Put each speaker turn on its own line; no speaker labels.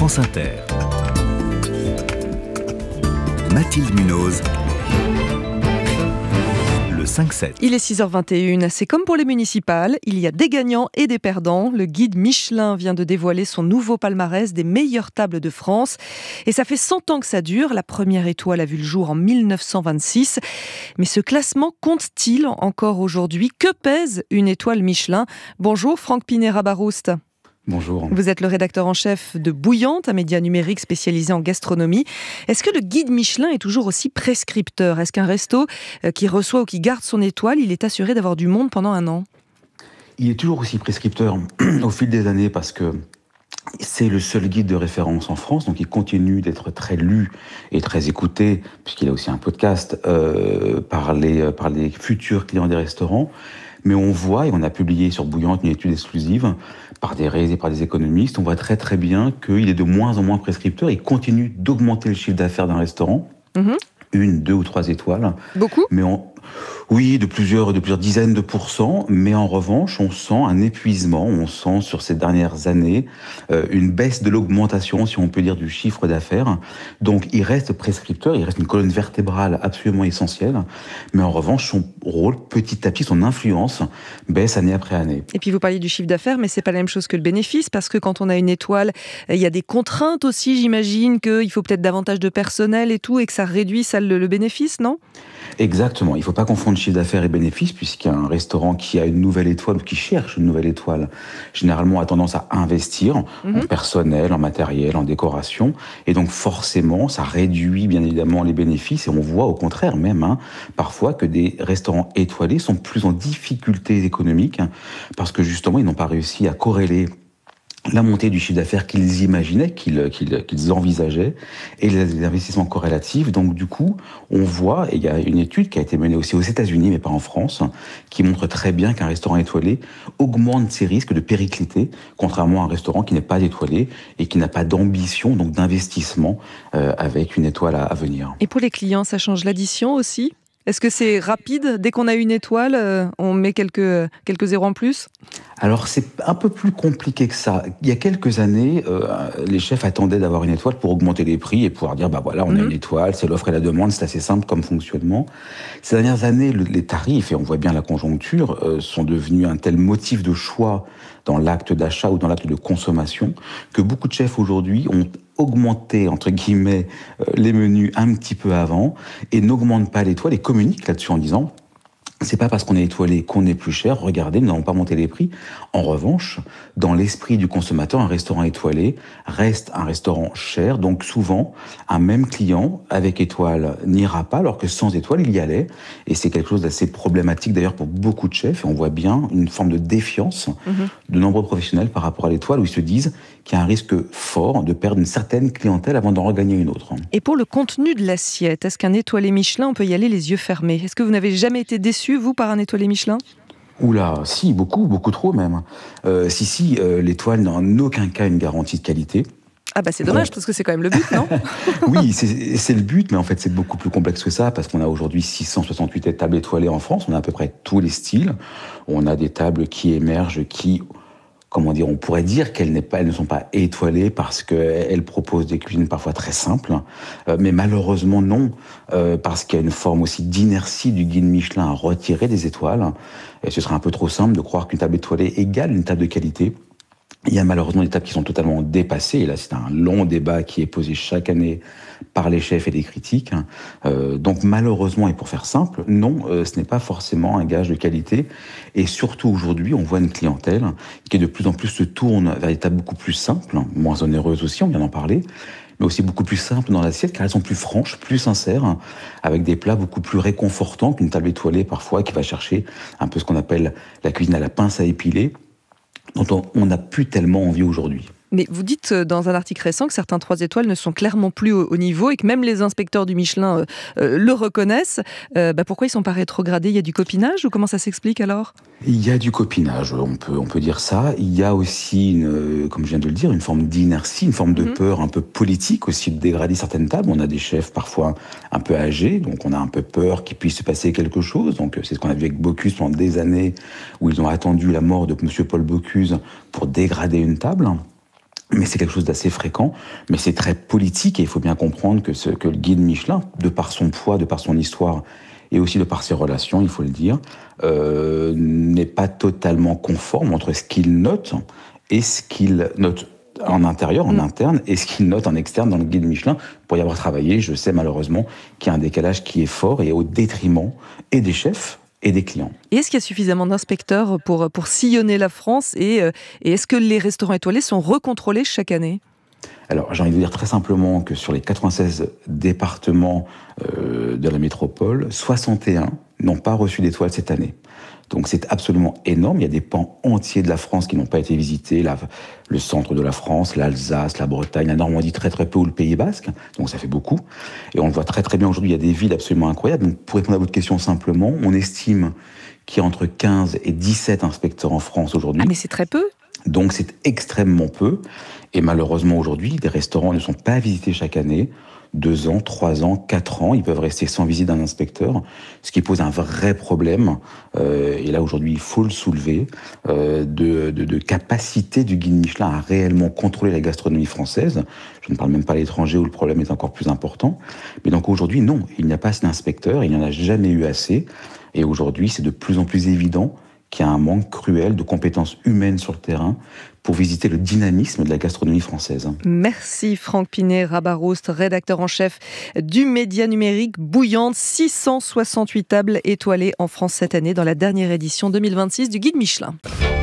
France Inter. Mathilde Munoz. Le 5-7.
Il est 6h21, c'est comme pour les municipales, il y a des gagnants et des perdants. Le guide Michelin vient de dévoiler son nouveau palmarès des meilleures tables de France. Et ça fait 100 ans que ça dure, la première étoile a vu le jour en 1926. Mais ce classement compte-t-il encore aujourd'hui ? Que pèse une étoile Michelin ? Bonjour Franck Pinera-Barouste.
Bonjour.
Vous êtes le rédacteur en chef de Bouillante, un média numérique spécialisé en gastronomie. Est-ce que le guide Michelin est toujours aussi prescripteur ? Est-ce qu'un resto qui reçoit ou qui garde son étoile, il est assuré d'avoir du monde pendant un an ?
Il est toujours aussi prescripteur au fil des années parce que c'est le seul guide de référence en France, donc il continue d'être très lu et très écouté, puisqu'il a aussi un podcast par les futurs clients des restaurants. Mais on voit, et on a publié sur Bouillante une étude exclusive par des réalisés par des économistes, on voit très très bien qu'il est de moins en moins prescripteur. Il continue d'augmenter le chiffre d'affaires d'un restaurant, 1, 2 ou 3 étoiles.
Beaucoup ?
Oui, de plusieurs dizaines de pourcents, mais en revanche, on sent un épuisement, on sent sur ces dernières années une baisse de l'augmentation, si on peut dire, du chiffre d'affaires. Donc il reste prescripteur, il reste une colonne vertébrale absolument essentielle, mais en revanche, son rôle, petit à petit, son influence baisse année après année.
Et puis vous parliez du chiffre d'affaires, mais c'est pas la même chose que le bénéfice, parce que quand on a une étoile, il y a des contraintes aussi, j'imagine qu'il faut peut-être davantage de personnel et tout, et que ça réduit le bénéfice, non ?
Exactement, il ne faut pas confondre chiffre d'affaires et bénéfice, puisqu'un restaurant qui a une nouvelle étoile ou qui cherche une nouvelle étoile, généralement a tendance à investir en personnel, en matériel, en décoration, et donc forcément ça réduit bien évidemment les bénéfices, et on voit au contraire même parfois que des restaurants étoilés sont plus en difficulté économique, parce que justement ils n'ont pas réussi à corréler la montée du chiffre d'affaires qu'ils imaginaient, qu'ils envisageaient, et les investissements corrélatifs. Donc du coup, on voit, et il y a une étude qui a été menée aussi aux États-Unis, mais pas en France, qui montre très bien qu'un restaurant étoilé augmente ses risques de péricliter, contrairement à un restaurant qui n'est pas étoilé et qui n'a pas d'ambition, donc d'investissement avec une étoile à venir.
Et pour les clients, ça change l'addition aussi ? Est-ce que c'est rapide ? Dès qu'on a une étoile, on met quelques zéros en plus ?
Alors, c'est un peu plus compliqué que ça. Il y a quelques années, les chefs attendaient d'avoir une étoile pour augmenter les prix et pouvoir dire, voilà, on a une étoile, c'est l'offre et la demande, c'est assez simple comme fonctionnement. Ces dernières années, les tarifs, et on voit bien la conjoncture, sont devenus un tel motif de choix dans l'acte d'achat ou dans l'acte de consommation, que beaucoup de chefs aujourd'hui ont augmenté, entre guillemets, les menus un petit peu avant, et n'augmentent pas l'étoile et communiquent là-dessus en disant: c'est pas parce qu'on est étoilé qu'on est plus cher, regardez, nous n'avons pas monté les prix. En revanche, dans l'esprit du consommateur, un restaurant étoilé reste un restaurant cher, donc souvent, un même client avec étoile n'ira pas, alors que sans étoile, il y allait. Et c'est quelque chose d'assez problématique d'ailleurs pour beaucoup de chefs, et on voit bien une forme de défiance de nombreux professionnels par rapport à l'étoile, où ils se disent qu'il y a un risque fort de perdre une certaine clientèle avant d'en regagner une autre.
Et pour le contenu de l'assiette, est-ce qu'un étoilé Michelin, on peut y aller les yeux fermés ? Est-ce que vous n'avez jamais été déçu, vous, par un étoilé Michelin ?
Oula, si, beaucoup trop même. L'étoile n'a en aucun cas une garantie de qualité.
Ah c'est dommage, parce que c'est quand même le but, non ?
Oui, c'est le but, mais en fait c'est beaucoup plus complexe que ça, parce qu'on a aujourd'hui 668 tables étoilées en France, on a à peu près tous les styles. On a des tables qui émergent, on pourrait dire qu'elles ne sont pas étoilées parce qu'elles proposent des cuisines parfois très simples, mais malheureusement non, parce qu'il y a une forme aussi d'inertie du guide Michelin à retirer des étoiles. Et ce serait un peu trop simple de croire qu'une table étoilée égale une table de qualité. Il y a malheureusement des tables qui sont totalement dépassées, et là c'est un long débat qui est posé chaque année par les chefs et les critiques. Donc malheureusement, et pour faire simple, non, ce n'est pas forcément un gage de qualité. Et surtout aujourd'hui, on voit une clientèle qui de plus en plus se tourne vers des tables beaucoup plus simples, moins onéreuses aussi, on vient d'en parler, mais aussi beaucoup plus simples dans l'assiette, car elles sont plus franches, plus sincères, avec des plats beaucoup plus réconfortants qu'une table étoilée parfois, qui va chercher un peu ce qu'on appelle la cuisine à la pince à épiler, dont on n'a plus tellement envie aujourd'hui.
Mais vous dites dans un article récent que certains 3 étoiles ne sont clairement plus au niveau et que même les inspecteurs du Michelin le reconnaissent. Pourquoi ils ne sont pas rétrogradés ? Il y a du copinage ou comment ça s'explique alors ?
Il y a du copinage, on peut dire ça. Il y a aussi, comme je viens de le dire, une forme d'inertie, une forme de peur un peu politique aussi de dégrader certaines tables. On a des chefs parfois un peu âgés, donc on a un peu peur qu'il puisse se passer quelque chose. Donc c'est ce qu'on a vu avec Bocuse pendant des années, où ils ont attendu la mort de Monsieur Paul Bocuse pour dégrader une table. mais c'est quelque chose d'assez fréquent, mais c'est très politique et il faut bien comprendre que le guide Michelin, de par son poids, de par son histoire et aussi de par ses relations, il faut le dire, n'est pas totalement conforme entre ce qu'il note et ce qu'il note en intérieur, en interne, et ce qu'il note en externe dans le guide Michelin. Pour y avoir travaillé, je sais malheureusement qu'il y a un décalage qui est fort et au détriment et des chefs et des clients.
Et est-ce qu'il y a suffisamment d'inspecteurs pour sillonner la France et est-ce que les restaurants étoilés sont recontrôlés chaque année ?
Alors, j'ai envie de vous dire très simplement que sur les 96 départements de la métropole, 61 n'ont pas reçu d'étoile cette année. Donc c'est absolument énorme. Il y a des pans entiers de la France qui n'ont pas été visités. Le centre de la France, l'Alsace, la Bretagne, la Normandie très très peu ou le Pays Basque. Donc ça fait beaucoup. Et on le voit très très bien aujourd'hui. Il y a des villes absolument incroyables. Donc pour répondre à votre question simplement, on estime qu'il y a entre 15 et 17 inspecteurs en France aujourd'hui.
Ah mais c'est très peu.
Donc c'est extrêmement peu. Et malheureusement aujourd'hui, les restaurants ne sont pas visités chaque année. 2 ans, 3 ans, 4 ans, ils peuvent rester sans visite d'un inspecteur, ce qui pose un vrai problème, et là aujourd'hui il faut le soulever, de capacité du guide Michelin à réellement contrôler la gastronomie française. Je ne parle même pas à l'étranger où le problème est encore plus important. Mais donc aujourd'hui, non, il n'y a pas assez d'inspecteurs, il n'y en a jamais eu assez, et aujourd'hui c'est de plus en plus évident qu'il y a un manque cruel de compétences humaines sur le terrain pour visiter le dynamisme de la gastronomie française.
Merci Franck Pinet-Rabarouste, rédacteur en chef du média numérique Bouillante. 668 tables étoilées en France cette année dans la dernière édition 2026 du Guide Michelin.